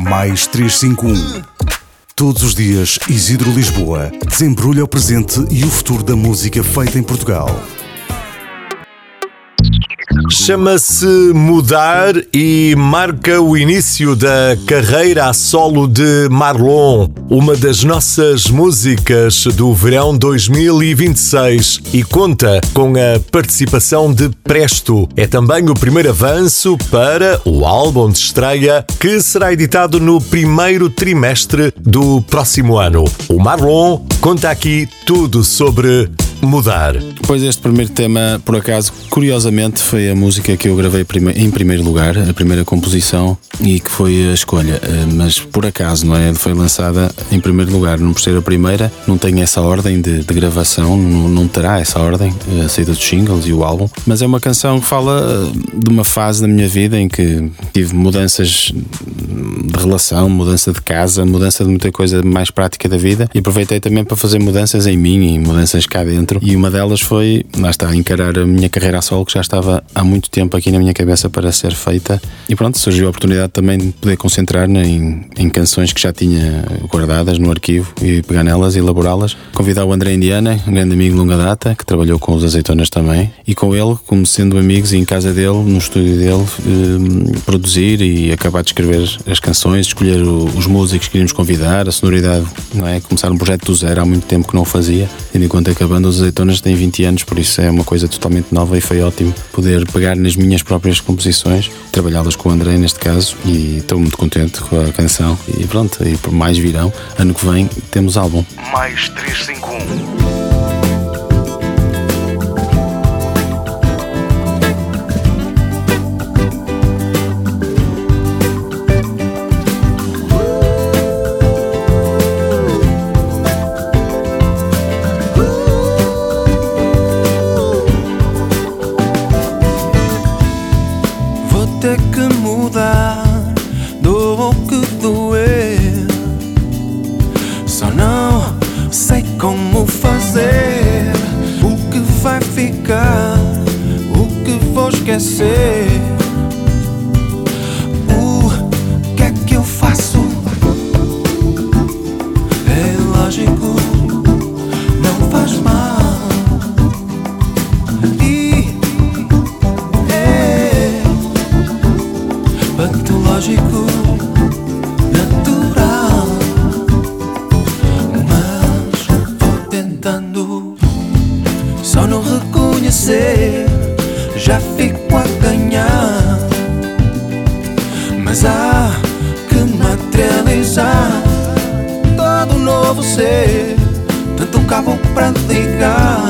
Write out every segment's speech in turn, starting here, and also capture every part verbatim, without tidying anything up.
Mais trezentos e cinquenta e um. Todos os dias, Isidro Lisboa desembrulha o presente e o futuro da música feita em Portugal. Chama-se Mudar e marca o início da carreira a solo de Marlon, uma das nossas músicas do verão dois mil e vinte e seis, e conta com a participação de Presto. É também o primeiro avanço para o álbum de estreia, que será editado no primeiro trimestre do próximo ano. O Marlon conta aqui tudo sobre Mudar. Pois este primeiro tema, por acaso, curiosamente, foi a música que eu gravei em primeiro lugar, a primeira composição, e que foi a escolha. Mas por acaso, não é? Foi lançada em primeiro lugar, não por ser a primeira, não tem essa ordem de, de gravação, não, não terá essa ordem, a saída dos singles e o álbum. Mas é uma canção que fala de uma fase da minha vida em que tive mudanças de relação, mudança de casa, mudança de muita coisa mais prática da vida, e aproveitei também para fazer mudanças em mim e mudanças cá dentro. E uma delas foi, lá está, encarar a minha carreira a solo, que já estava há muito tempo aqui na minha cabeça para ser feita. E pronto, surgiu a oportunidade também de poder concentrar-me em, em canções que já tinha guardadas no arquivo e pegar nelas e elaborá-las. Convidar o André Indiana, um grande amigo de longa data, que trabalhou com os Azeitonas também. E com ele, como sendo amigos, e em casa dele, no estúdio dele, eh, produzir e acabar de escrever as canções, escolher o, os músicos que queríamos convidar, a sonoridade, não é? Começar um projeto do zero, há muito tempo que não o fazia, tendo em conta que a banda Os Azeitonas tem vinte anos, por isso é uma coisa totalmente nova, e foi ótimo poder pegar nas minhas próprias composições, trabalhá-las com o André neste caso, e estou muito contente com a canção. E pronto, e por mais virão, ano que vem temos álbum. Mais trezentos e cinquenta e um. Ter que mudar, doa o que doer. Só não sei como fazer. O que vai ficar, o que vou esquecer. O que é que eu faço? É lógico, não faz mal. Patológico, natural, mas vou tentando. Só não reconhecer, já fico a ganhar. Mas há que materializar todo novo ser, tanto um cabo para ligar.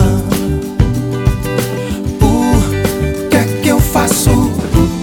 O que é que eu faço?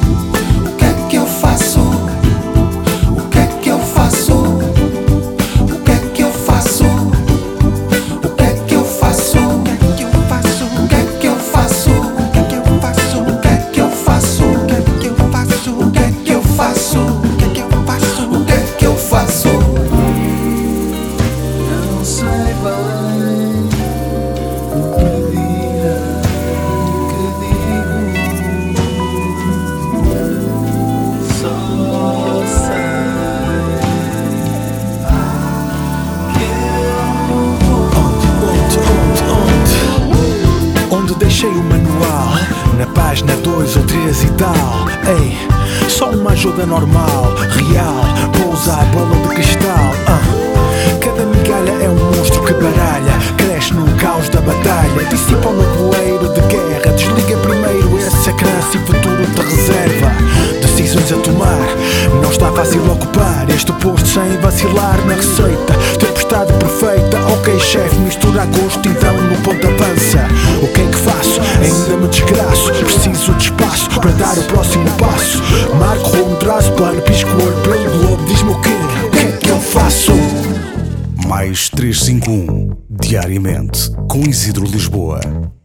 Deixei o manual na página dois ou três e tal. Ei, só uma ajuda normal, real, pousa a bola de cristal. uh. Cada migalha é um monstro que baralha, cresce no caos da batalha, dissipa o nevoeiro de guerra. Desliga primeiro esse ecrã se o futuro te reserva. Decisões a tomar, não está fácil ocupar este posto sem vacilar na receita. Tempestade perfeita, ok chefe, mistura a gosto, então no ponto avança. O que é que faço? Ainda me desgraço, preciso de espaço para dar o próximo passo. Marco rumo, traço plano, pisco o olho pelo globo, diz-me o quê? O que é que eu faço? Mais trezentos e cinquenta e um, diariamente, com Isidro Lisboa.